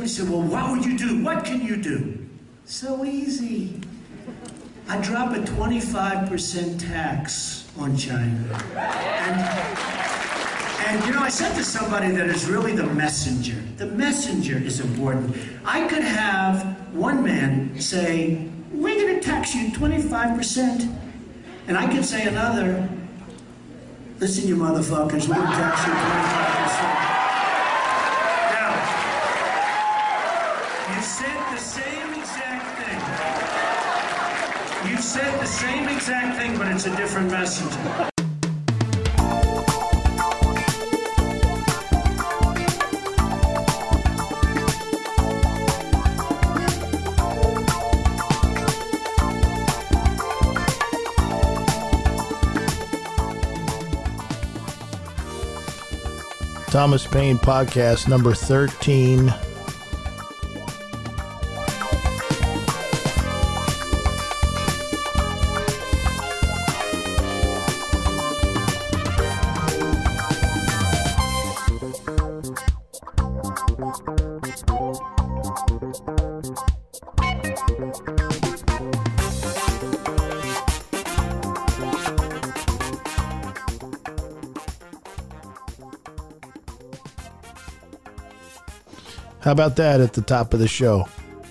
Somebody said, well, what would you do? What can you do? So easy. I drop a 25% tax on China. And you know, I said to somebody that is really the messenger. The messenger is important. I could have one man say, we're going to tax you 25%. And I could say another, listen, you motherfuckers, we're going to tax you 25%. You said the same exact thing. You said the same exact thing, but it's a different messenger. Thomas Paine Podcast number 13. How about that at the top of the show?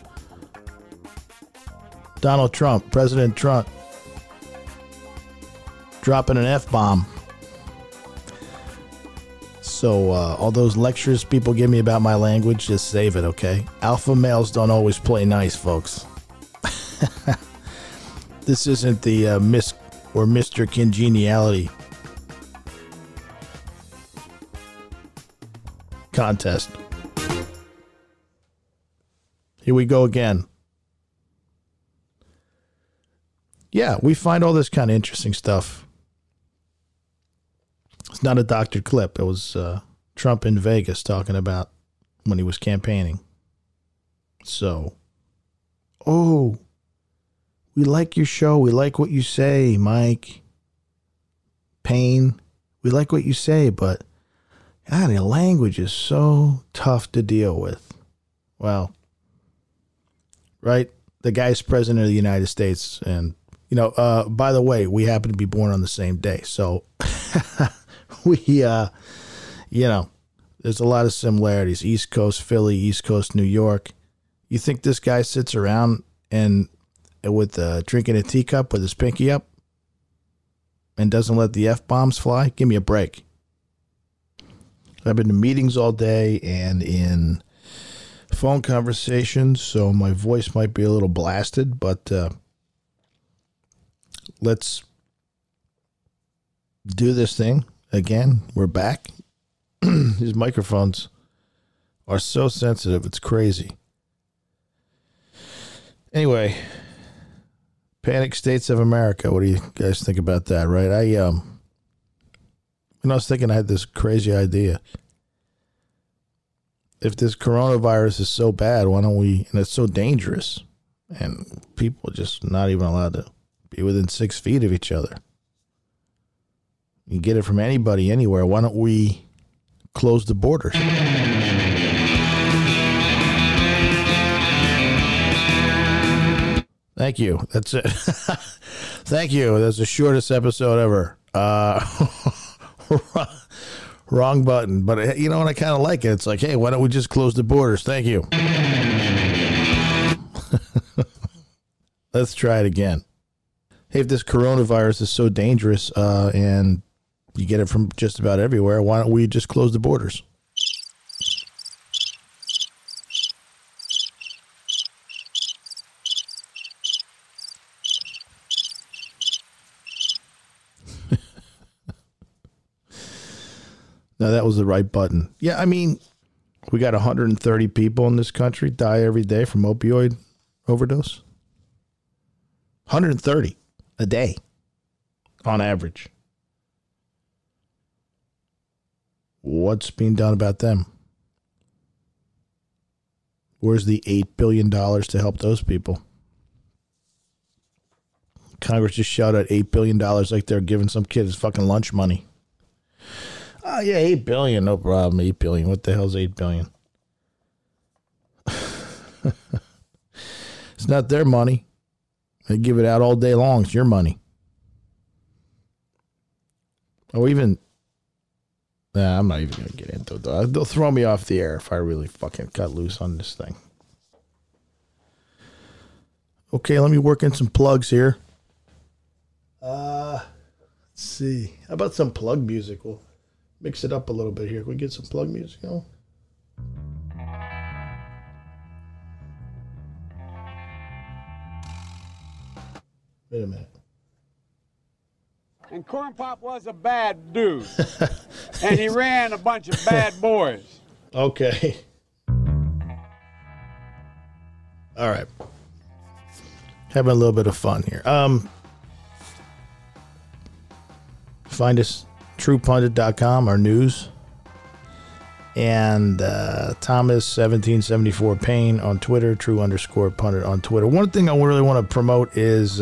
Donald Trump, President Trump, dropping an F-bomb. So all those lectures people give me about my language, just save it, okay? Alpha males don't always play nice, folks. This isn't the Miss or Mr. Congeniality contest. Here we go again. Yeah, we find all this kind of interesting stuff. It's not a doctored clip. It was Trump in Vegas talking about when he was campaigning. So, we like your show. We like what you say, Mike. Paine. We like what you say, but God, your language is so tough to deal with. Well, right? The guy's president of the United States. And, you know, by the way, we happen to be born on the same day. So we, you know, there's a lot of similarities. East Coast Philly, East Coast New York. You think this guy sits around and with drinking a teacup with his pinky up and doesn't let the F-bombs fly? Give me a break. I've been in meetings all day and in phone conversations, so my voice might be a little blasted, but let's do this thing again. We're back. These microphones are so sensitive, it's crazy. Anyway, panic states of America. What do you guys think about that, right? When I was thinking, I had this crazy idea. If this coronavirus is so bad, why don't we, and it's so dangerous, and people are just not even allowed to be within 6 feet of each other. You get it from anybody, anywhere. Why don't we close the borders? Thank you. That's it. Thank you. That's the shortest episode ever. Wrong button. But you know what? I kind of like it. It's like, hey, why don't we just close the borders? Thank you. Let's try it again. Hey, if this coronavirus is so dangerous and you get it from just about everywhere, why don't we just close the borders? No, that was the right button. Yeah, I mean, we got 130 people in this country die every day from opioid overdose. 130 a day on average. What's being done about them? Where's the $8 billion to help those people? Congress just shot at $8 billion like they're giving some kid his fucking lunch money. Oh, yeah, $8 billion, no problem. $8 billion. What the hell's $8 billion? It's not their money. They give it out all day long. It's your money. Oh, even... Nah, I'm not even going to get into it, though. They'll throw me off the air if I really fucking cut loose on this thing. Okay, let me work in some plugs here. Let's see. How about some plug music? We'll mix it up a little bit here. Can we get some plug music going? Wait a minute. And Corn Pop was a bad dude. And he ran a bunch of bad boys. Okay. All right. Having a little bit of fun here. Find us truepundit.com, our news. And Thomas1774 Payne on Twitter, true_pundit on Twitter. One thing I really want to promote is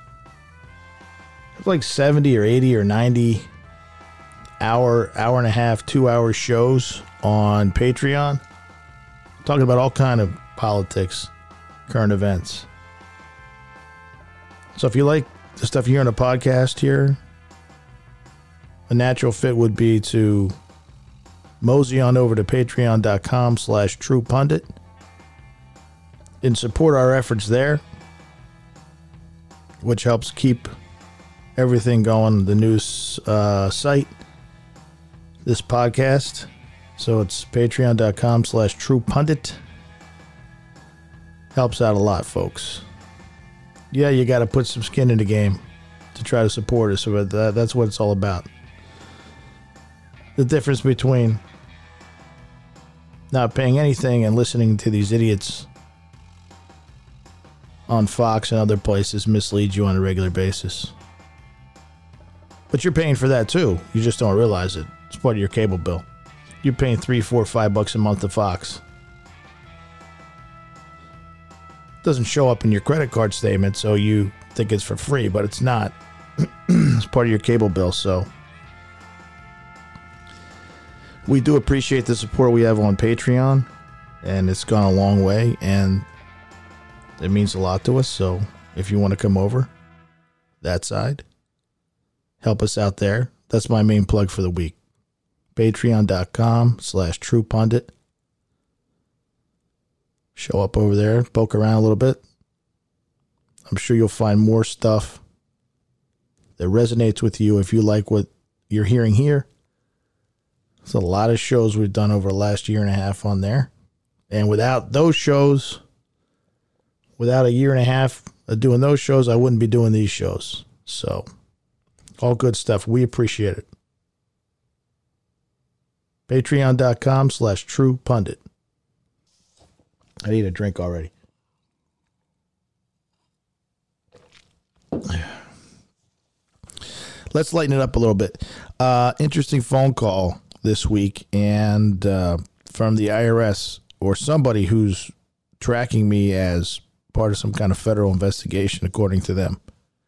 like 70 or 80 or 90 hour and a half, 2 hour shows on Patreon. Talking about all kind of politics, current events. So if you like the stuff you hear on a podcast here, a natural fit would be to mosey on over to patreon.com/truepundit and support our efforts there, which helps keep everything going, the news site, this podcast. So it's patreon.com/truepundit. Helps out a lot, folks. Yeah, you got to put some skin in the game to try to support us, but that's what it's all about. The difference between not paying anything and listening to these idiots on Fox and other places mislead you on a regular basis. But you're paying for that too. You just don't realize it. It's part of your cable bill. You're paying $3, $4, $5 a month to Fox. It doesn't show up in your credit card statement, so you think it's for free, but it's not. It's part of your cable bill, so we do appreciate the support we have on Patreon, and it's gone a long way, and it means a lot to us. So if you want to come over that side, help us out there. That's my main plug for the week. Patreon.com/truepundit. Show up over there, poke around a little bit. I'm sure you'll find more stuff that resonates with you if you like what you're hearing here. There's a lot of shows we've done over the last year and a half on there. And without those shows, without a year and a half of doing those shows, I wouldn't be doing these shows. So, all good stuff. We appreciate it. Patreon.com/truepundit. I need a drink already. Let's lighten it up a little bit. Interesting phone call this week, and from the IRS or somebody who's tracking me as part of some kind of federal investigation, according to them.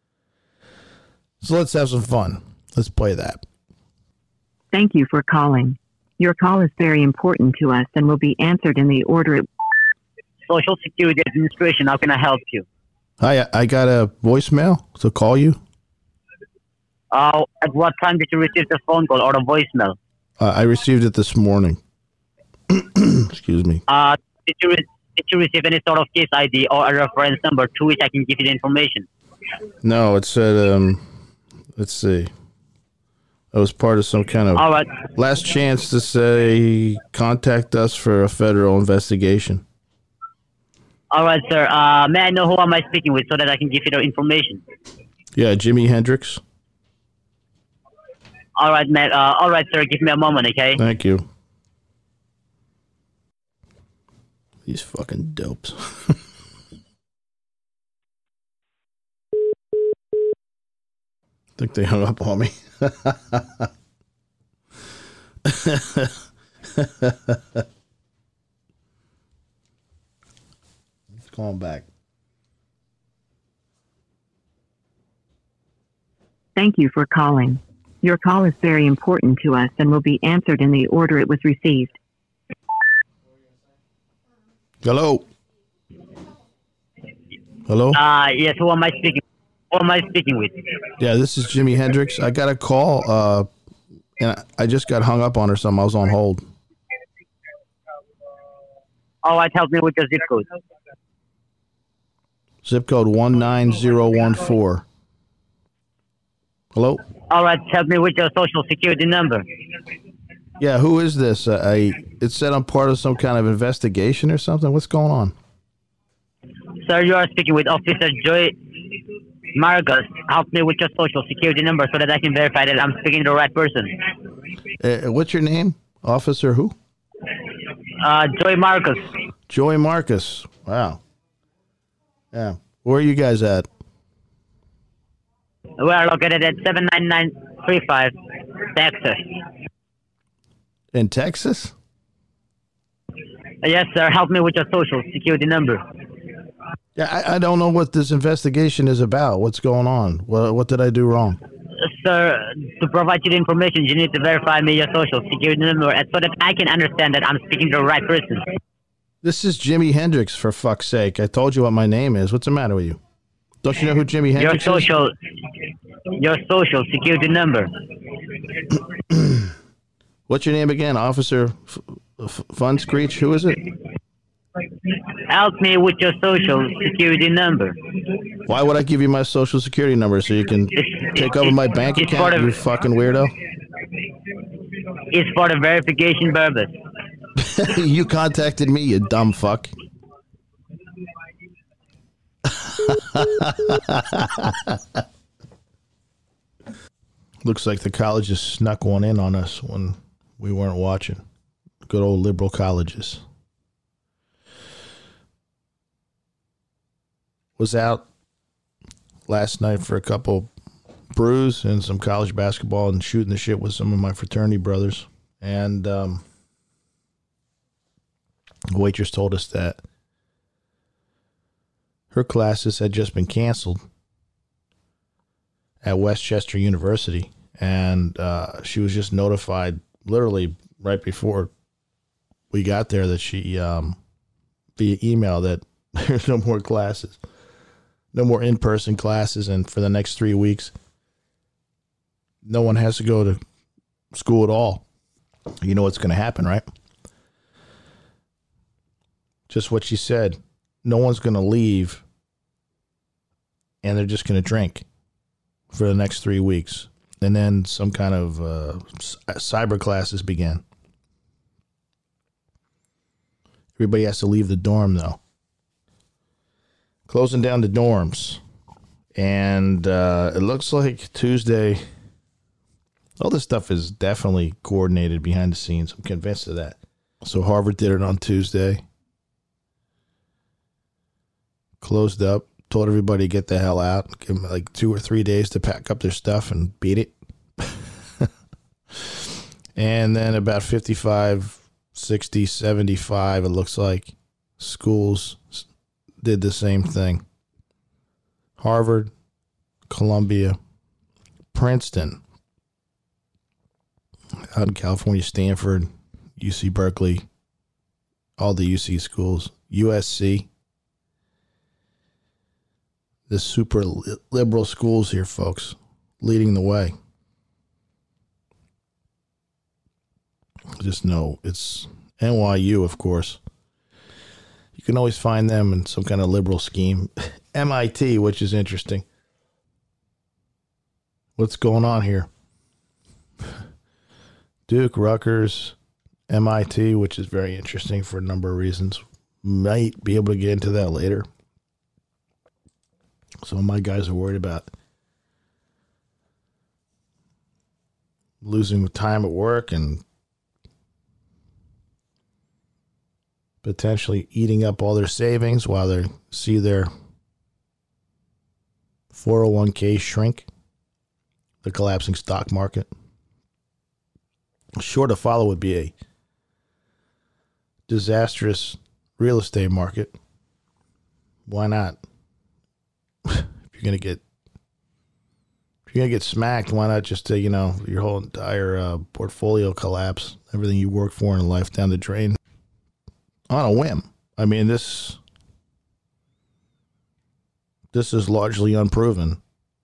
So let's have some fun. Let's play that. Thank you for calling. Your call is very important to us and will be answered in the order it... Social Security Administration, how can I help you? Hi, I got a voicemail to call you. At what time did you receive the phone call or the voicemail? I received it this morning. Excuse me. Did you receive any sort of case ID or a reference number to which I can give you the information? No, it said, let's see. It was part of some kind of All right. last chance to say contact us for a federal investigation. All right, sir. May I know who am I speaking with so that I can give you the information? Yeah, Jimi Hendrix. All right, man. All right, sir. Give me a moment, okay? Thank you. These fucking dopes. I think they hung up on me. Let's call him back. Thank you for calling. Your call is very important to us and will be answered in the order it was received. Hello. Hello? Yes, who am I speaking? Who am I speaking with? Yeah, this is Jimi Hendrix. I got a call, and I just got hung up on or something. I was on hold. All right, help me with your zip code. Zip code 19014. Hello? All right, help me with your social security number. Yeah, who is this? It said I'm part of some kind of investigation or something. What's going on? Sir, you are speaking with Officer Joy Marcus. Help me with your social security number so that I can verify that I'm speaking to the right person. What's your name? Officer who? Joy Marcus. Joey Marcus. Wow. Yeah. Where are you guys at? We are located at 79935 Texas. In Texas? Yes, sir. Help me with your social security number. Yeah, I don't know what this investigation is about. What's going on? What did I do wrong? Sir, to provide you the information, you need to verify me your social security number so that I can understand that I'm speaking to the right person. This is Jimi Hendrix, for fuck's sake. I told you what my name is. What's the matter with you? Don't you know who Jimi Hendrix is? Your social security number. What's your name again? Officer Fun Screech? Who is it? Help me with your social security number. Why would I give you my social security number so you can take over my bank account, you fucking weirdo? It's for the verification purpose. You contacted me, you dumb fuck. Looks like the colleges snuck one in on us when we weren't watching. Good old liberal colleges. Was out last night for a couple brews and some college basketball and shooting the shit with some of my fraternity brothers. And the waitress told us that her classes had just been canceled at Westchester University. And she was just notified literally right before we got there that she, via email, that there's no more classes. No more in-person classes, and for the next 3 weeks, no one has to go to school at all. You know what's going to happen, right? Just what she said. No one's going to leave, and they're just going to drink for the next 3 weeks. And then some kind of cyber classes begin. Everybody has to leave the dorm, though. Closing down the dorms. And it looks like Tuesday. All this stuff is definitely coordinated behind the scenes. I'm convinced of that. So Harvard did it on Tuesday. Closed up. Told everybody to get the hell out. Give them like 2 or 3 days to pack up their stuff and beat it. And then about 55, 60, 75, it looks like, schools did the same thing. Harvard, Columbia, Princeton, out in California, Stanford, UC Berkeley, all the UC schools, USC. The super liberal schools here, folks, leading the way. Just know it's NYU, of course. You can always find them in some kind of liberal scheme. MIT, which is interesting. What's going on here? Duke, Rutgers, MIT, which is very interesting for a number of reasons. Might be able to get into that later. Some of my guys are worried about losing time at work and potentially eating up all their savings while they see their 401k shrink, the collapsing stock market. Sure to follow would be a disastrous real estate market. Why not? If you're gonna get smacked, why not just your whole entire portfolio collapse, everything you worked for in life down the drain on a whim? I mean, this this is largely unproven.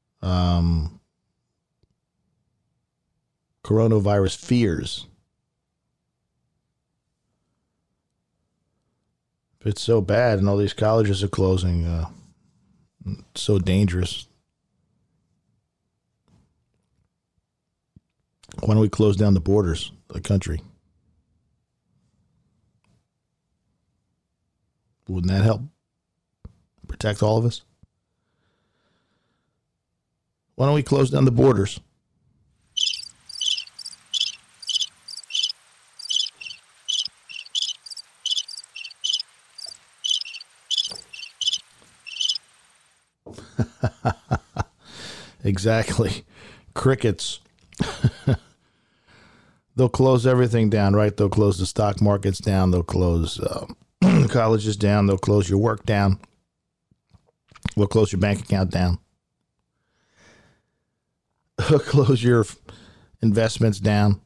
Coronavirus fears. If it's so bad and all these colleges are closing, it's so dangerous. Why don't we close down the borders of the country? Wouldn't that help protect all of us? Why don't we close down the borders? Exactly. Crickets. They'll close everything down, right? They'll close the stock markets down. They'll close colleges down. They'll close your work down. They'll close your bank account down. They'll close your investments down.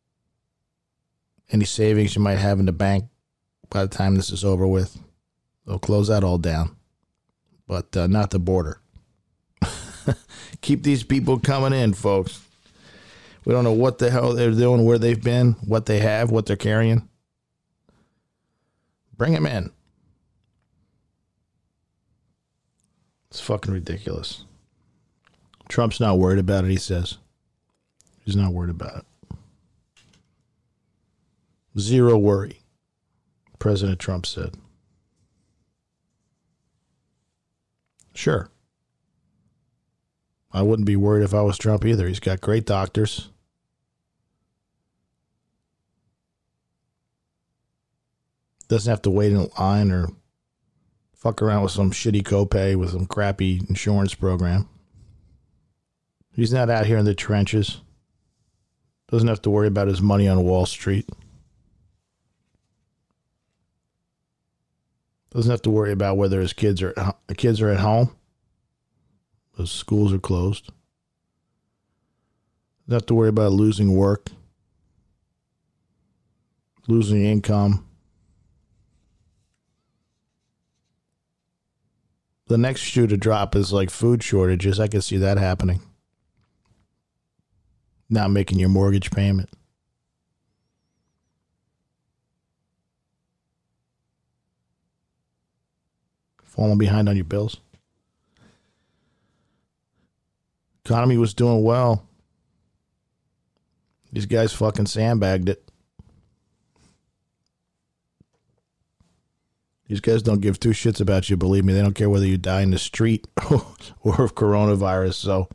Any savings you might have in the bank by the time this is over with, they'll close that all down. But not the border. Keep these people coming in, folks. We don't know what the hell they're doing, where they've been, what they have, what they're carrying. Bring them in. It's fucking ridiculous. Trump's not worried about it, he says. He's not worried about it. Zero worry, President Trump said. Sure. I wouldn't be worried if I was Trump either. He's got great doctors. Doesn't have to wait in line or fuck around with some shitty copay with some crappy insurance program. He's not out here in the trenches. Doesn't have to worry about his money on Wall Street. Doesn't have to worry about whether his kids are at home. The schools are closed. Doesn't have to worry about losing work, losing income. The next shoe to drop is like food shortages. I can see that happening. Not making your mortgage payment. Falling behind on your bills. Economy was doing well. These guys fucking sandbagged it. These guys don't give two shits about you, believe me. They don't care whether you die in the street or of coronavirus. So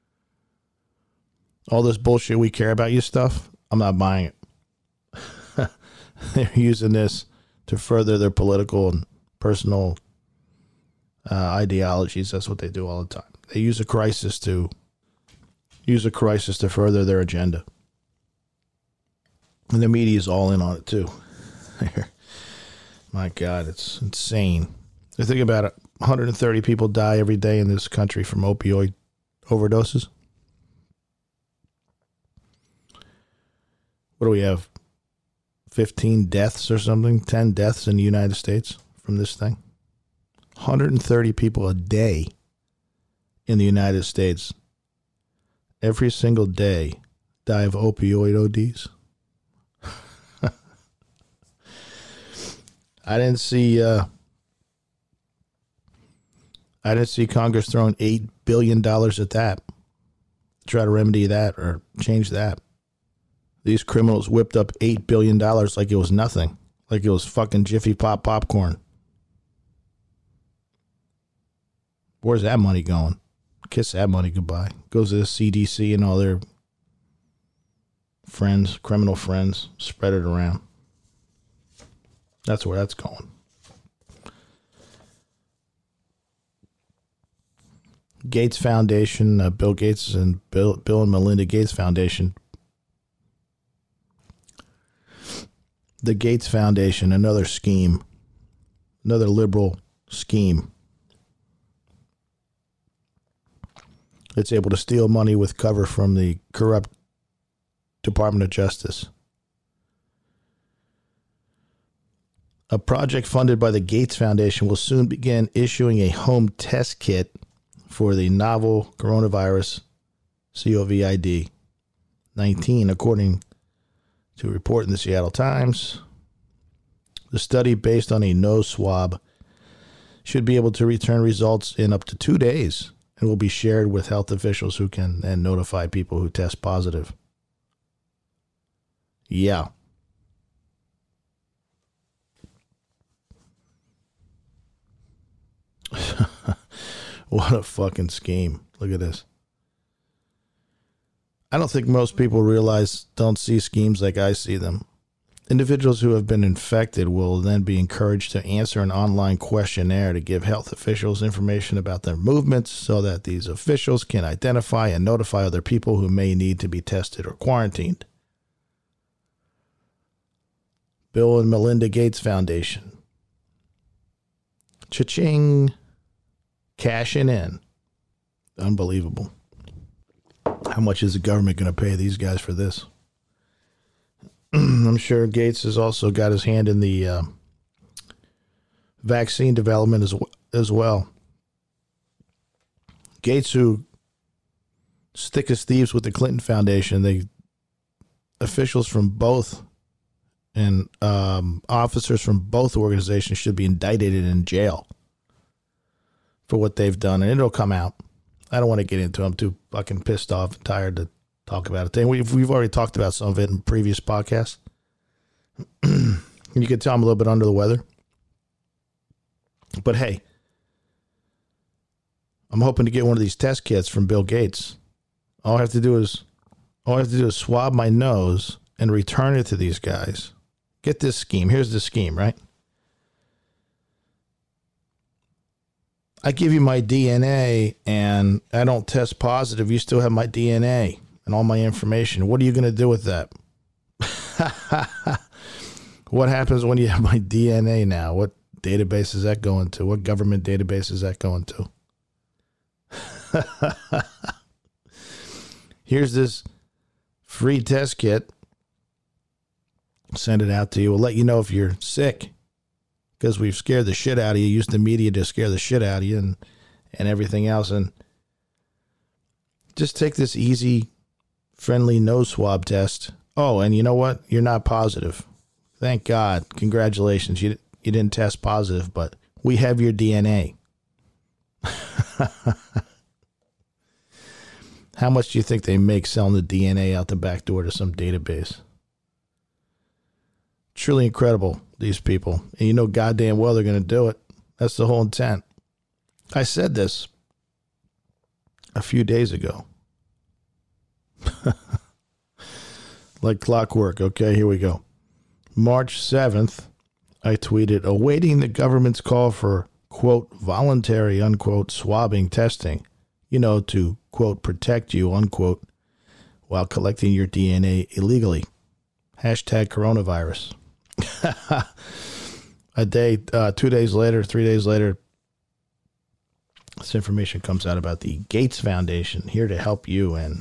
all this bullshit we care about you stuff, I'm not buying it. They're using this to further their political and personal ideologies. That's what they do all the time. They use a crisis to further their agenda. And the media is all in on it too. My God, it's insane. You think about it, 130 people die every day in this country from opioid overdoses. What do we have? 15 deaths or something? 10 deaths in the United States from this thing? 130 people a day in the United States every single day die of opioid ODs. I didn't see Congress throwing $8 billion at that. Try to remedy that or change that. These criminals whipped up $8 billion like it was nothing. Like it was fucking Jiffy Pop popcorn. Where's that money going? Kiss that money goodbye. Goes to the CDC and all their friends, criminal friends, spread it around. That's where that's going. Gates Foundation, Bill Gates and Bill and Melinda Gates Foundation. The Gates Foundation, another scheme, another liberal scheme. It's able to steal money with cover from the corrupt Department of Justice. A project funded by the Gates Foundation will soon begin issuing a home test kit for the novel coronavirus COVID-19, according to a report in the Seattle Times. The study, based on a nose swab, should be able to return results in up to 2 days and will be shared with health officials who can then notify people who test positive. Yeah. What a fucking scheme. Look at this. I don't think most people don't see schemes like I see them. Individuals who have been infected will then be encouraged to answer an online questionnaire to give health officials information about their movements so that these officials can identify and notify other people who may need to be tested or quarantined. Bill and Melinda Gates Foundation. Cha-ching. Cashing in. Unbelievable. How much is the government going to pay these guys for this? I'm sure Gates has also got his hand in the vaccine development as well. Gates, who stick as thieves with the Clinton Foundation, officials from both and officers from both organizations should be indicted and in jail for what they've done, and it'll come out. I don't want to get into it. I'm too fucking pissed off and tired to talk about it. We've already talked about some of it in previous podcasts. And you can tell I'm a little bit under the weather. But hey, I'm hoping to get one of these test kits from Bill Gates. All I have to do is swab my nose and return it to these guys. Get this scheme. Here's the scheme, right? I give you my DNA and I don't test positive. You still have my DNA and all my information. What are you going to do with that? What happens when you have my DNA now? What database is that going to? What government database is that going to? Here's this free test kit. Send it out to you. We'll let you know if you're sick because we've scared the shit out of you. Used the media to scare the shit out of you and everything else. And just take this easy, friendly nose swab test. Oh, and you know what? You're not positive. Thank God. Congratulations. You didn't test positive, but we have your DNA. How much do you think they make selling the DNA out the back door to some database? Truly incredible, these people. And you know goddamn well they're going to do it. That's the whole intent. I said this a few days ago. Like clockwork. Okay, here we go. March 7th, I tweeted, awaiting the government's call for, quote, voluntary, unquote, swabbing testing, to, quote, protect you, unquote, while collecting your DNA illegally. Hashtag coronavirus. A day, 2 days later, 3 days later, this information comes out about the Gates Foundation, here to help you. And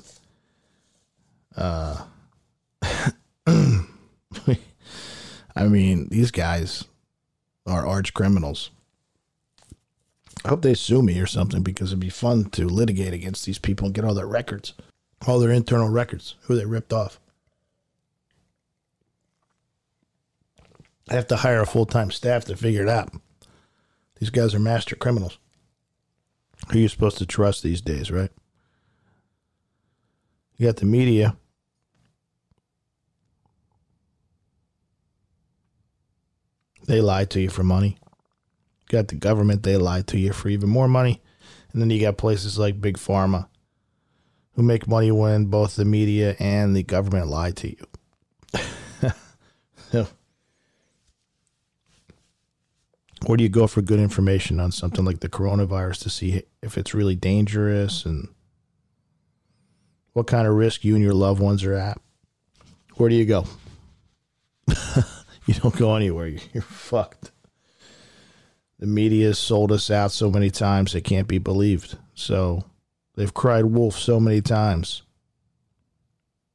I mean, these guys are arch criminals. I hope they sue me or something, because it'd be fun to litigate against these people and get all their records, all their internal records, who they ripped off. I have to hire a full-time staff to figure it out. These guys are master criminals. Who are you supposed to trust these days, right? You got the media. They lie to you for money. You got the government. They lie to you for even more money. And then you got places like Big Pharma, who make money when both the media and the government lie to you. So, where do you go for good information on something like the coronavirus to see if it's really dangerous and what kind of risk you and your loved ones are at? Where do you go? You don't go anywhere. You're fucked. The media has sold us out so many times it can't be believed. So they've cried wolf so many times.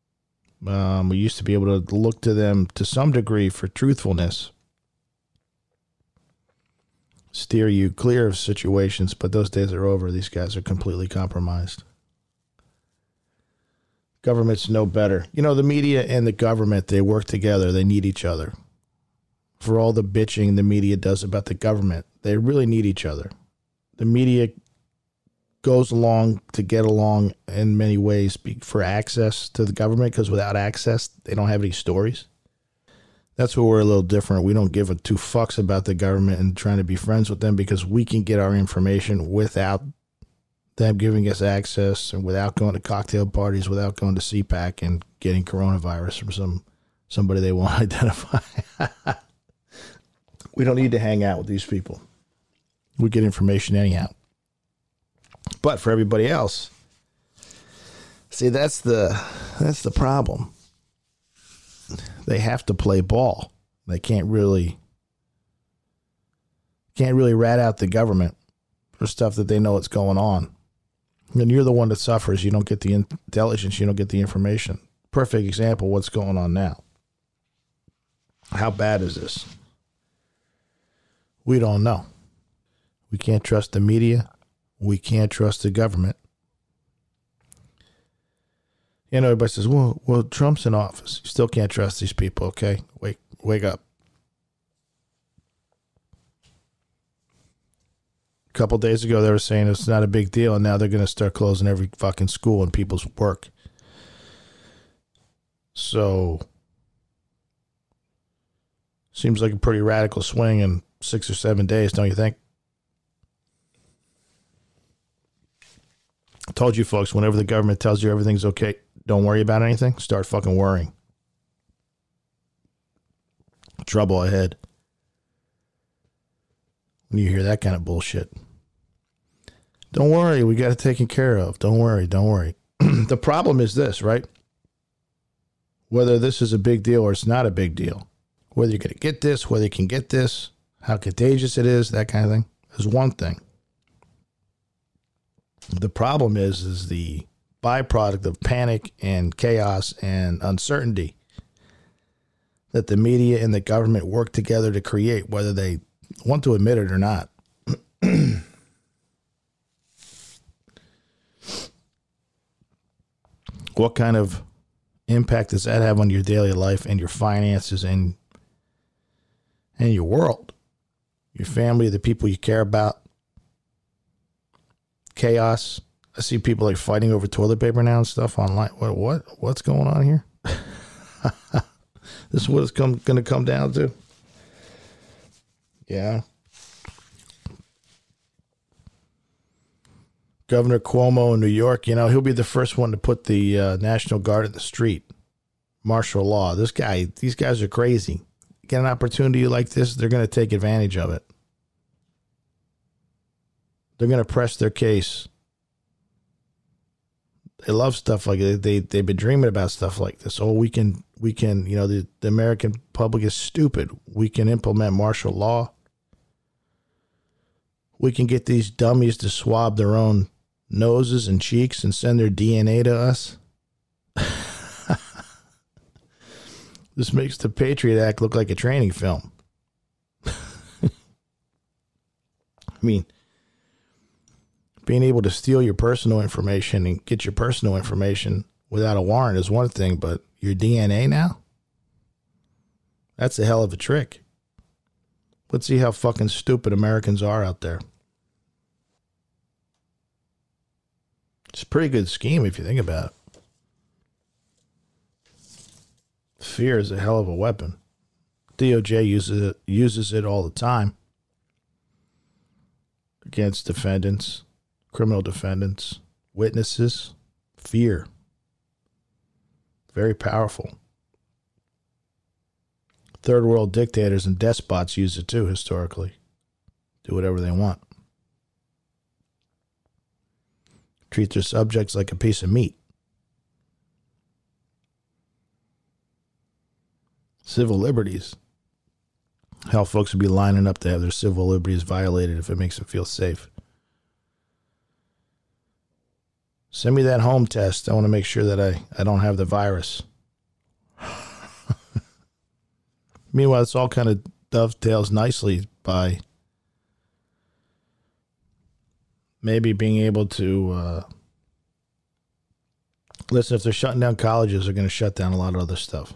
We used to be able to look to them to some degree for truthfulness. steer you clear of situations, but those days are over. These guys are completely compromised. Governments know better. You know, the media and the government, they work together. They need each other. For all the bitching the media does about the government, they really need each other. The media goes along to get along in many ways for access to the government, because without access, they don't have any stories. That's where we're a little different. We don't give a two fucks about the government and trying to be friends with them, because we can get our information without them giving us access and without going to cocktail parties, without going to CPAC and getting coronavirus from somebody they won't identify. We don't need to hang out with these people. We get information anyhow. But for everybody else, see, that's the problem. They have to play ball. They can't really rat out the government for stuff that they know what's going on. And you're the one that suffers. You don't get the intelligence. You don't get the information. Perfect example, what's going on now. How bad is this? We don't know. We can't trust the media. We can't trust the government. You know, everybody says, well, Trump's in office. You still can't trust these people, okay? Wake up. A couple days ago, they were saying it's not a big deal, and now they're going to start closing every fucking school and people's work. So, seems like a pretty radical swing in 6 or 7 days, don't you think? I told you folks, whenever the government tells you everything's okay, don't worry about anything, start fucking worrying. Trouble ahead. When you hear that kind of bullshit. Don't worry, we got it taken care of. Don't worry. The problem is this, right? Whether this is a big deal or it's not a big deal. Whether you're going to get this, whether you can get this, how contagious it is, that kind of thing, is one thing. The problem is the byproduct of panic and chaos and uncertainty that the media and the government work together to create, whether they want to admit it or not. What kind of impact does that have on your daily life and your finances and your world, your family, the people you care about? Chaos. I see people like fighting over toilet paper now and stuff online. What's going on here? This is what it's going to come down to. Yeah. Governor Cuomo in New York, you know, he'll be the first one to put the National Guard in the street. Martial law. These guys are crazy. Get an opportunity like this, they're going to take advantage of it. They're going to press their case. They love stuff like it. They've been dreaming about stuff like this. Oh, we can, you know, the American public is stupid. We can implement martial law. We can get these dummies to swab their own noses and cheeks and send their DNA to us. This makes the Patriot Act look like a training film. I mean, being able to steal your personal information and get your personal information without a warrant is one thing, but your DNA now? That's a hell of a trick. Let's see how fucking stupid Americans are out there. It's a pretty good scheme if you think about it. Fear is a hell of a weapon. DOJ uses it all the time against defendants, criminal defendants, witnesses. Fear. Very powerful. Third world dictators and despots use it too, historically. Do whatever they want. Treat their subjects like a piece of meat. Civil liberties. Hell, folks would be lining up to have their civil liberties violated if it makes them feel safe. Send me that home test. I want to make sure that I don't have the virus. Meanwhile, this all kind of dovetails nicely by maybe being able to listen, if they're shutting down colleges, they're going to shut down a lot of other stuff.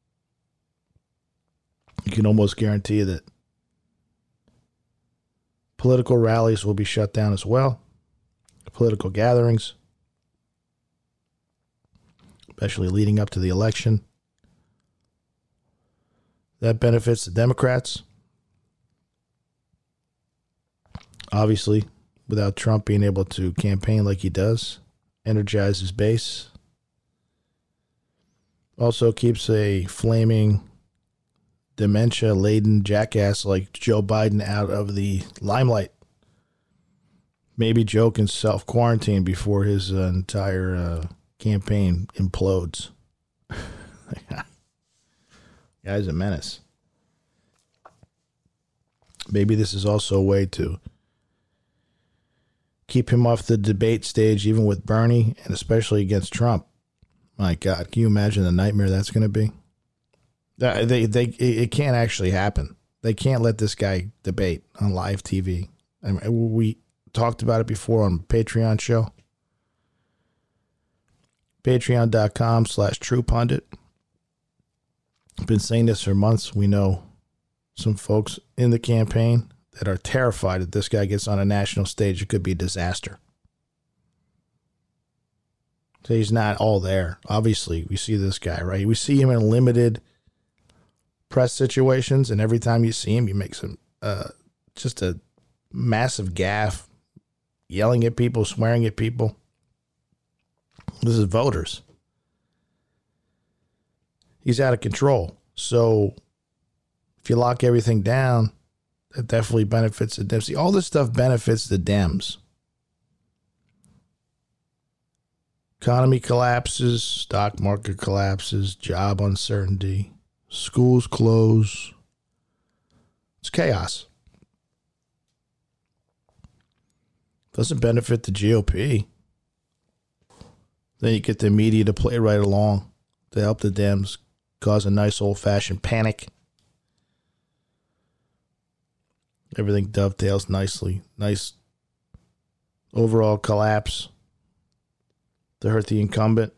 You can almost guarantee that political rallies will be shut down as well. Political gatherings, especially leading up to the election. That benefits the Democrats. Obviously, without Trump being able to campaign like he does, energize his base. Also keeps a flaming, dementia-laden jackass like Joe Biden out of the limelight. Maybe Joe can self-quarantine before his entire campaign implodes. Guy's a menace. Maybe this is also a way to keep him off the debate stage, even with Bernie, and especially against Trump. My God, can you imagine the nightmare that's going to be? It can't actually happen. They can't let this guy debate on live TV. I mean, we talked about it before on Patreon show. Patreon.com/TruePundit. I've been saying this for months. We know some folks in the campaign that are terrified that this guy gets on a national stage. It could be a disaster. So he's not all there. Obviously, we see this guy, right? We see him in limited press situations, and every time you see him, he makes some just a massive gaffe, yelling at people, swearing at people. This is voters. He's out of control. So if you lock everything down, that definitely benefits the Dems. See, all this stuff benefits the Dems. Economy collapses, stock market collapses, job uncertainty, schools close. It's chaos. Doesn't benefit the GOP. Then you get the media to play right along to help the Dems cause a nice old-fashioned panic. Everything dovetails nicely. Nice overall collapse to hurt the incumbent.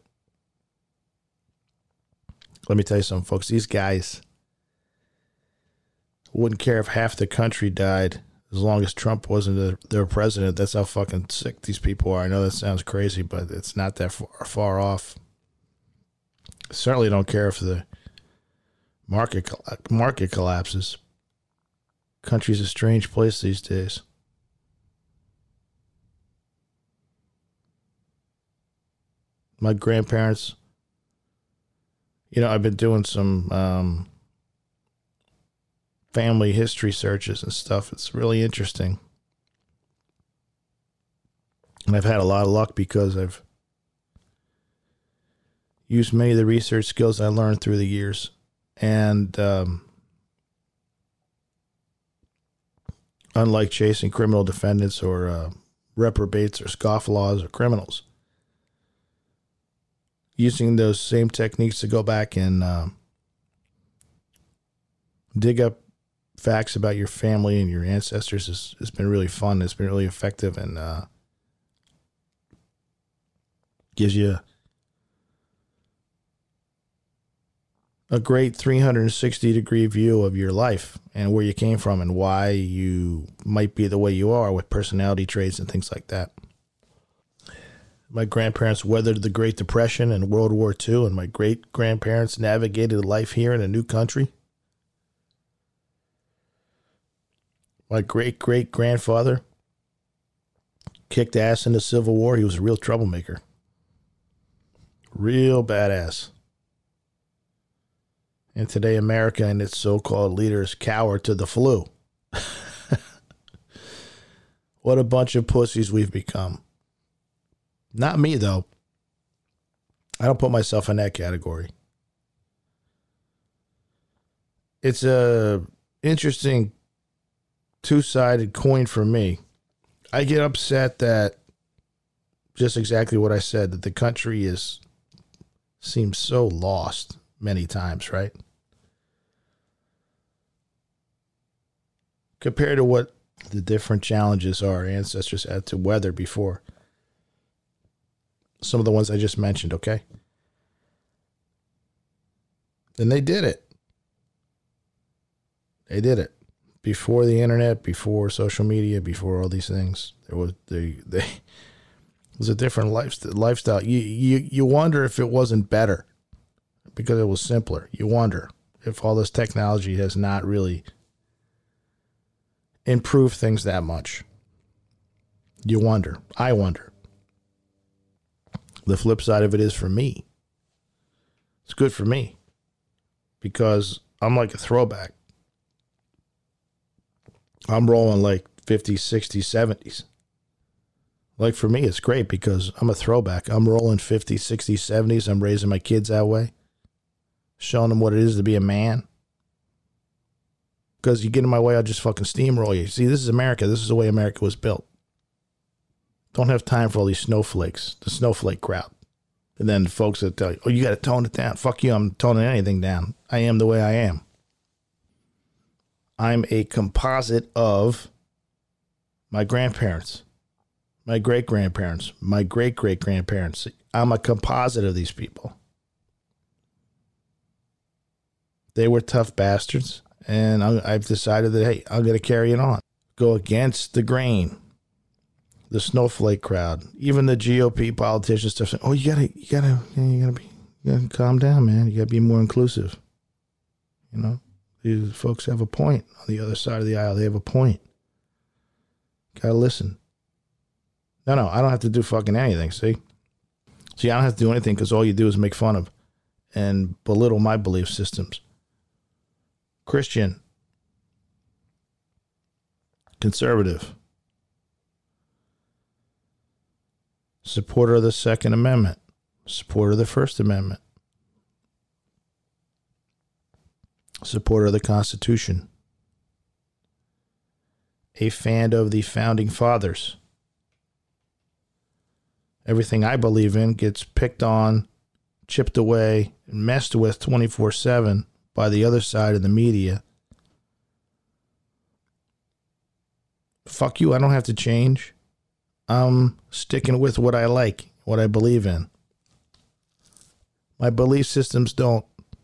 Let me tell you something, folks. These guys wouldn't care if half the country died as long as Trump wasn't their president. That's how fucking sick these people are. I know that sounds crazy, but it's not that far off. Certainly don't care if the market collapses. Country's a strange place these days. My grandparents, I've been doing some family history searches and stuff. It's really interesting. And I've had a lot of luck because I've used many of the research skills I learned through the years. And unlike chasing criminal defendants or reprobates or scofflaws or criminals, using those same techniques to go back and dig up facts about your family and your ancestors has been really fun. It's been really effective and gives you a great 360-degree view of your life and where you came from and why you might be the way you are with personality traits and things like that. My grandparents weathered the Great Depression and World War II, and my great-grandparents navigated life here in a new country. My great-great-grandfather kicked ass in the Civil War. He was a real troublemaker. Real badass. And today America and its so-called leaders cower to the flu. What a bunch of pussies we've become. Not me, though. I don't put myself in that category. It's a interesting two-sided coin for me. I get upset that just exactly what I said, that the country seems so lost many times, right? Compared to what the different challenges our ancestors had to weather before. Some of the ones I just mentioned, okay? And they did it. They did it. Before the internet, before social media, before all these things, there was it was a different lifestyle. You wonder if it wasn't better because it was simpler. You wonder if all this technology has not really improved things that much. You wonder. I wonder. The flip side of it is for me. It's good for me because I'm like a throwback. I'm rolling like 50s, 60s, 70s. Like for me, it's great because I'm a throwback. I'm rolling 50s, 60s, 70s. I'm raising my kids that way. Showing them what it is to be a man. Because you get in my way, I'll just fucking steamroll you. See, this is America. This is the way America was built. Don't have time for all these snowflakes. The snowflake crowd. And then folks that tell you, oh, you got to tone it down. Fuck you, I'm toning anything down. I am the way I am. I'm a composite of my grandparents, my great-grandparents, my great-great-grandparents. I'm a composite of these people. They were tough bastards, and I've decided that, hey, I'm going to carry it on. Go against the grain. The snowflake crowd, even the GOP politicians start saying, oh, you gotta calm down, man. You gotta be more inclusive. You know? These folks have a point on the other side of the aisle. They have a point. Gotta listen. No, I don't have to do fucking anything, see? See, I don't have to do anything because all you do is make fun of and belittle my belief systems. Christian. Conservative. Supporter of the Second Amendment. Supporter of the First Amendment. Supporter of the Constitution. A fan of the Founding Fathers. Everything I believe in gets picked on, chipped away, and messed with 24/7 by the other side of the media. Fuck you, I don't have to change. I'm sticking with what I like, what I believe in. My belief systems don't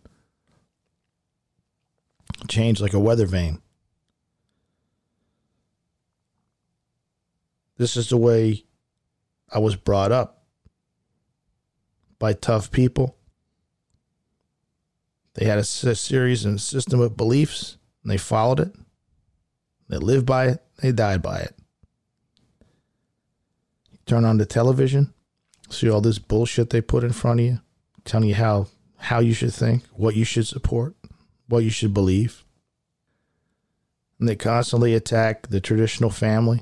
change like a weather vane. This is the way I was brought up by tough people. They had a series and system of beliefs, and they followed it. They lived by it. They died by it. You turn on the television, see all this bullshit they put in front of you, telling you how you should think, what you should support, what you should believe. And they constantly attack the traditional family,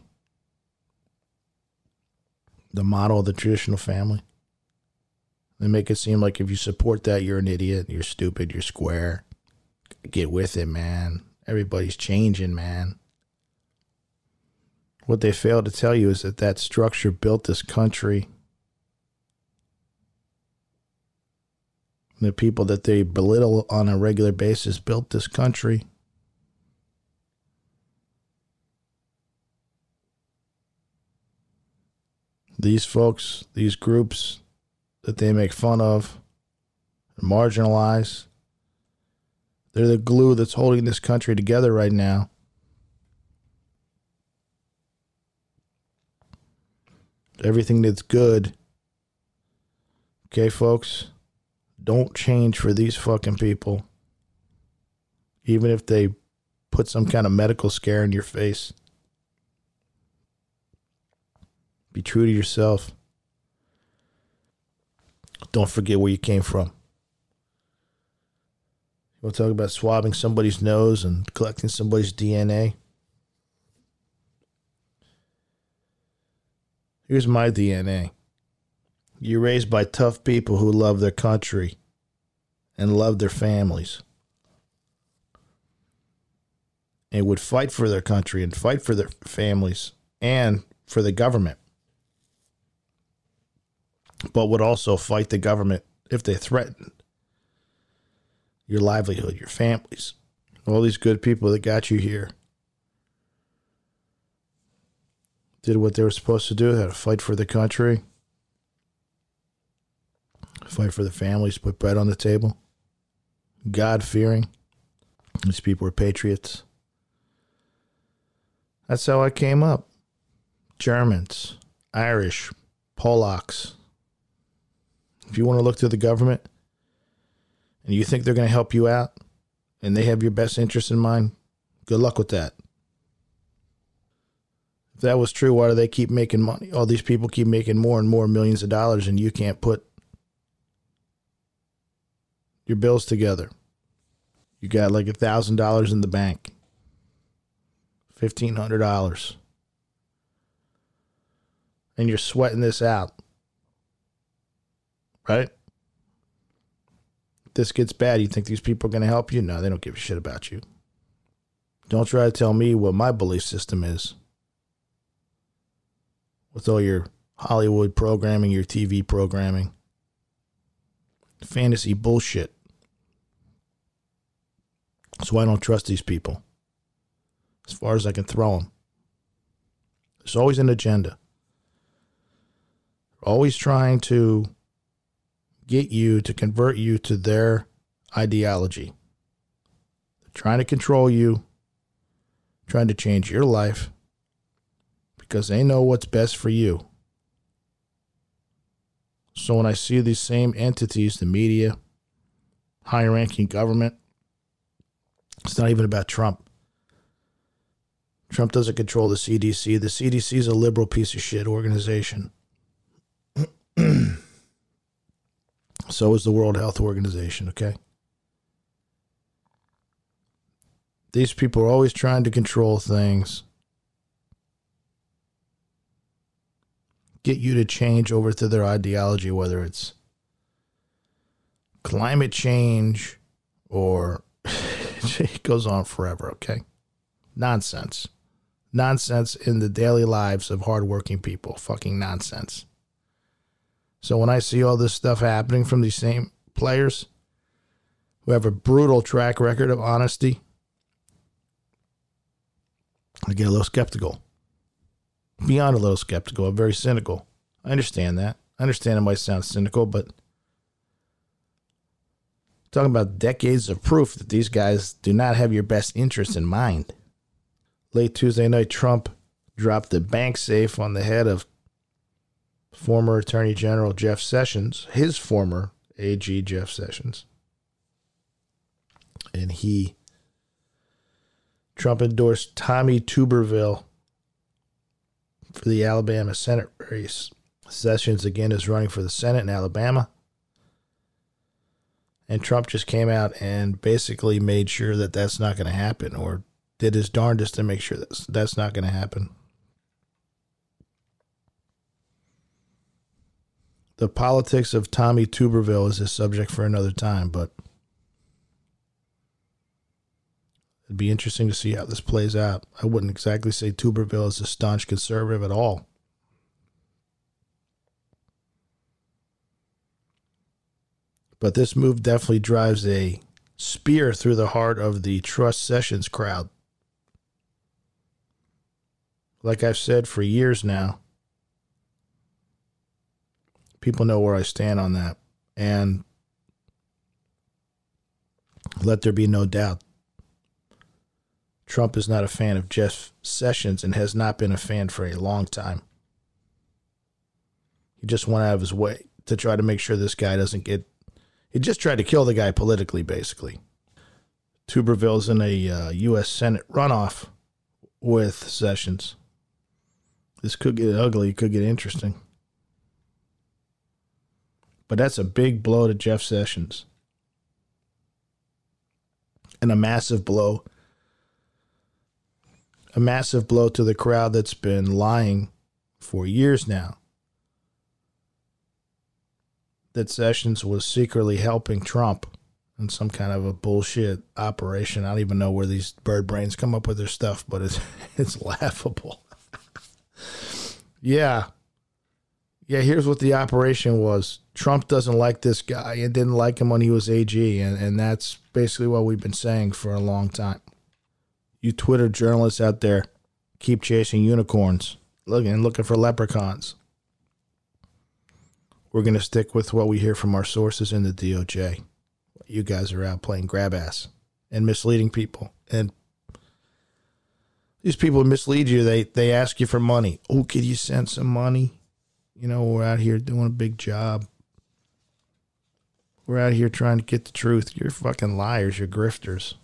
the model of the traditional family. They make it seem like if you support that, you're an idiot, you're stupid, you're square. Get with it, man. Everybody's changing, man. What they fail to tell you is that structure built this country. The people that they belittle on a regular basis built this country. These folks, these groups that they make fun of, marginalize, they're the glue that's holding this country together right now. Everything that's good, okay, folks, don't change for these fucking people. Even if they put some kind of medical scare in your face. Be true to yourself. Don't forget where you came from. We'll talk about swabbing somebody's nose and collecting somebody's DNA. Here's my DNA. You're raised by tough people who love their country and love their families. And would fight for their country and fight for their families and for the government. But would also fight the government if they threatened your livelihood, your families, all these good people that got you here. did what they were supposed to do. They had to fight for the country, fight for the families, put bread on the table. God-fearing. These people were patriots. That's how I came up. Germans, Irish, Polacks. If you want to look to the government and you think they're going to help you out and they have your best interest in mind, good luck with that. If that was true, why do they keep making money? All these people keep making more and more millions of dollars and you can't put your bills together. You got like $1,000 in the bank. $1,500. And you're sweating this out. Right? If this gets bad, you think these people are going to help you? No, they don't give a shit about you. Don't try to tell me what my belief system is. With all your Hollywood programming, your TV programming. Fantasy bullshit. So I don't trust these people. As far as I can throw them. There's always an agenda. Always trying to get you to convert you to their ideology. They're trying to control you, trying to change your life because they know what's best for you. So when I see these same entities, the media, high-ranking government, it's not even about Trump. Trump doesn't control the CDC. The CDC is a liberal piece of shit organization. So is the World Health Organization, okay? These people are always trying to control things. Get you to change over to their ideology, whether it's climate change or it goes on forever, okay? Nonsense. Nonsense in the daily lives of hardworking people. Fucking nonsense. So when I see all this stuff happening from these same players who have a brutal track record of honesty, I get a little skeptical. Beyond a little skeptical, I'm very cynical. I understand that. I understand it might sound cynical, but talking about decades of proof that these guys do not have your best interest in mind. Late Tuesday night, Trump dropped the bank safe on the head of former Attorney General Jeff Sessions, his former AG Jeff Sessions. And Trump endorsed Tommy Tuberville for the Alabama Senate race. Sessions again is running for the Senate in Alabama. And Trump just came out and basically made sure that that's not going to happen, or did his darndest to make sure that's not going to happen. The politics of Tommy Tuberville is a subject for another time, but it'd be interesting to see how this plays out. I wouldn't exactly say Tuberville is a staunch conservative at all. But this move definitely drives a spear through the heart of the Trust Sessions crowd. Like I've said for years now, people know where I stand on that. And let there be no doubt, Trump is not a fan of Jeff Sessions and has not been a fan for a long time. He just went out of his way to try to make sure this guy doesn't get... He just tried to kill the guy politically, basically. Tuberville's in a U.S. Senate runoff with Sessions. This could get ugly. It could get interesting. But that's a big blow to Jeff Sessions. And a massive blow. A massive blow to the crowd that's been lying for years now that Sessions was secretly helping Trump in some kind of a bullshit operation. I don't even know where these bird brains come up with their stuff, but it's laughable. Yeah, here's what the operation was. Trump doesn't like this guy and didn't like him when he was AG, and that's basically what we've been saying for a long time. You Twitter journalists out there, keep chasing unicorns. looking for leprechauns. We're going to stick with what we hear from our sources in the DOJ. You guys are out playing grab ass and misleading people. And these people mislead you. They ask you for money. Oh, could you send some money? You know, we're out here doing a big job. We're out here trying to get the truth. You're fucking liars. You're grifters.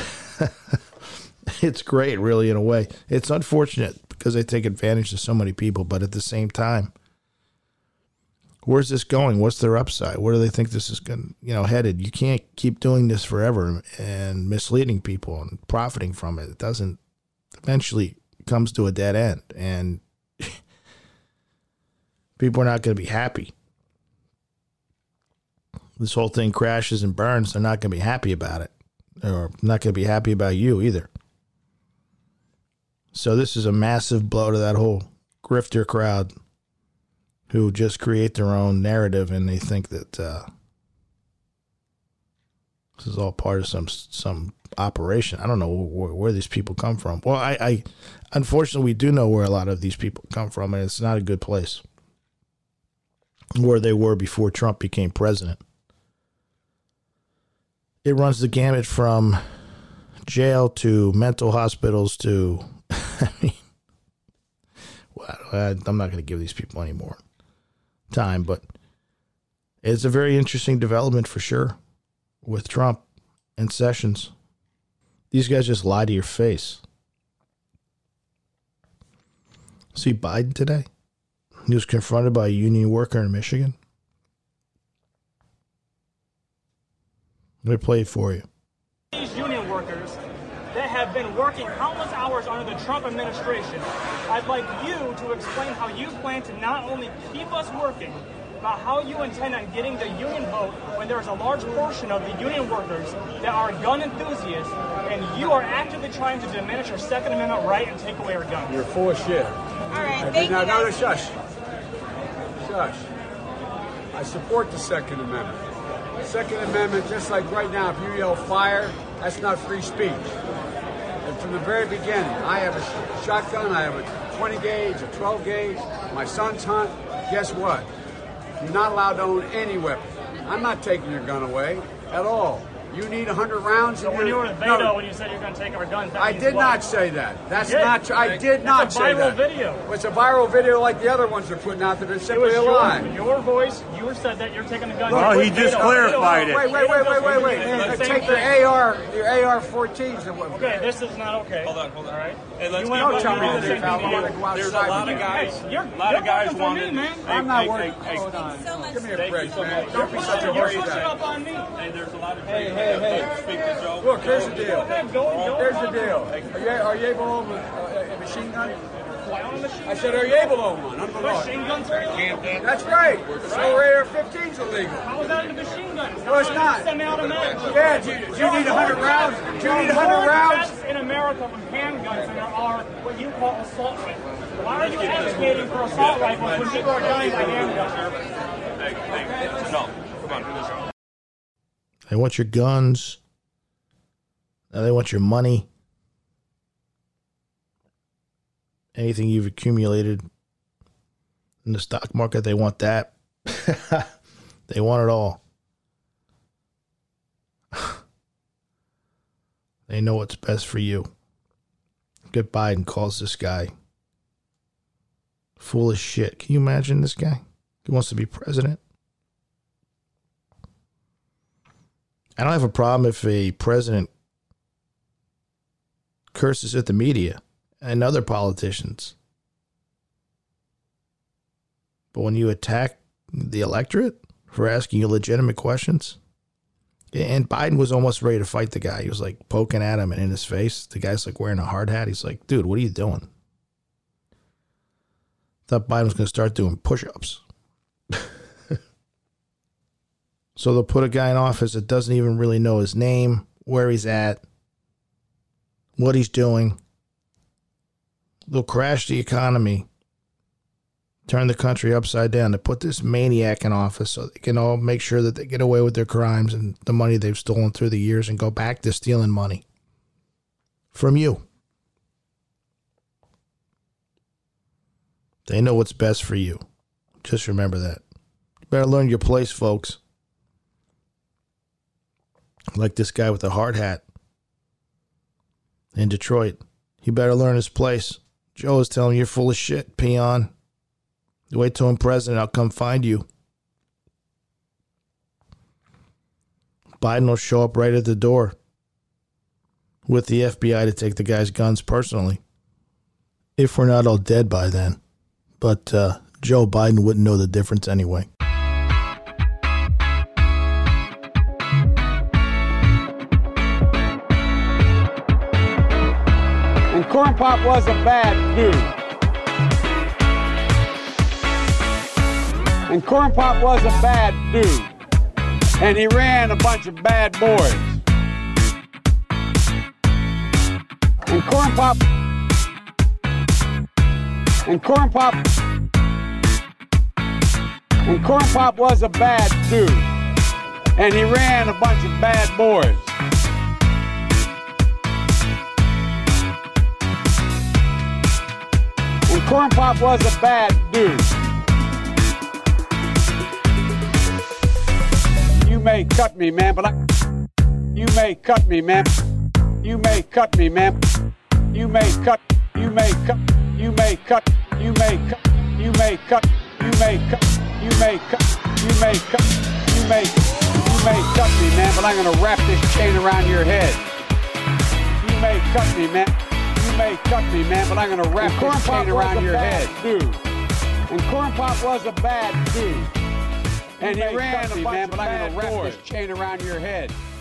It's great, really, in a way. It's unfortunate because they take advantage of so many people, but at the same time, where's this going? What's their upside? Where do they think this is going, headed? You can't keep doing this forever and misleading people and profiting from it. It doesn't, eventually comes to a dead end, and people are not going to be happy. This whole thing crashes and burns. They're not going to be happy about it, or not going to be happy about you either. So this is a massive blow to that whole grifter crowd who just create their own narrative, and they think that this is all part of some operation. I don't know where these people come from. Well, I unfortunately, we do know where a lot of these people come from, and it's not a good place. Where they were before Trump became president. It runs the gamut from jail to mental hospitals to, I mean, well, I'm not going to give these people any more time, but it's a very interesting development for sure with Trump and Sessions. These guys just lie to your face. See Biden today? He was confronted by a union worker in Michigan. Let me play it for you. These union workers that have been working countless hours under the Trump administration, I'd like you to explain how you plan to not only keep us working, but how you intend on getting the union vote when there's a large portion of the union workers that are gun enthusiasts, and you are actively trying to diminish our Second Amendment right and take away our guns. You're full of shit. All right, thank you. No, shush. Shush. I support the Second Amendment. Second Amendment, just like right now, if you yell fire, that's not free speech. And from the very beginning, I have a shotgun, I have a 20 gauge, a 12 gauge, my sons hunt. Guess what? You're not allowed to own any weapon. I'm not taking your gun away at all. You need 100 rounds. So when you were in Beto, when you said you're going to take our guns, I did not say that. That's not true. I did not say that. It's a viral video. It's a viral video like the other ones they're putting out there. It's simply a lie. Your voice, you said that you're taking the guns. Well, he just clarified it. Wait. Take your AR-14s. Okay, this is not okay. Hold on. All right. Hey, let's don't tell me this. There's a lot of guys. You're wanting. Man. I'm not worried. Hold on. So much. Give me a break, man. Don't be such a You're horse pushing up guy. on me. Hey, there's a lot of Hey. Speak to Joe. Look, here's the deal. Go Here's the deal. Are you able to own a machine gun? Why on a machine I said, are you able to own one? Under the law. Machine guns are illegal. That's right. So AR-15's illegal. How is that in the machine gun? No, it's not. Semi-automatic. Yeah, do you need 100 rounds? Do you need 100 rounds? Deaths in America from handguns than there are what you call assault rifles. Why are you advocating for assault rifles when people are dying by handguns? Hey, no. Come on, do this. They want your guns. Now they want your money. Anything you've accumulated in the stock market, they want that. They want it all. They know what's best for you. Good Biden calls this guy full of shit. Can you imagine this guy? He wants to be president. I don't have a problem if a president curses at the media and other politicians. But when you attack the electorate for asking you legitimate questions, and Biden was almost ready to fight the guy. He was like poking at him and in his face. The guy's like wearing a hard hat. He's like, dude, what are you doing? Thought Biden was going to start doing push-ups. So they'll put a guy in office that doesn't even really know his name, where he's at, what he's doing. They'll crash the economy, turn the country upside down to put this maniac in office so they can all make sure that they get away with their crimes and the money they've stolen through the years and go back to stealing money from you. They know what's best for you. Just remember that. You better learn your place, folks. Like this guy with the hard hat in Detroit. He better learn his place. Joe is telling you you're full of shit, peon. Wait till I'm president, I'll come find you. Biden will show up right at the door with the FBI to take the guy's guns personally. If we're not all dead by then. But Joe Biden wouldn't know the difference anyway. And Corn Pop was a bad dude. And Corn Pop was a bad dude. And he ran a bunch of bad boys. And Corn Pop was a bad dude. And he ran a bunch of bad boys. And Corn Pop was a bad dude. You may cut me, man, but you may cut me, man. You may cut me, man. You may cut me, man, but I'm gonna wrap this chain around your head. You may cut me, man. You may cut me, man, but I'm gonna wrap this chain around your head. Dude. And Corn Pop was a bad dude. And he ran a bunch of bad boys. But I'm gonna wrap this chain around your head.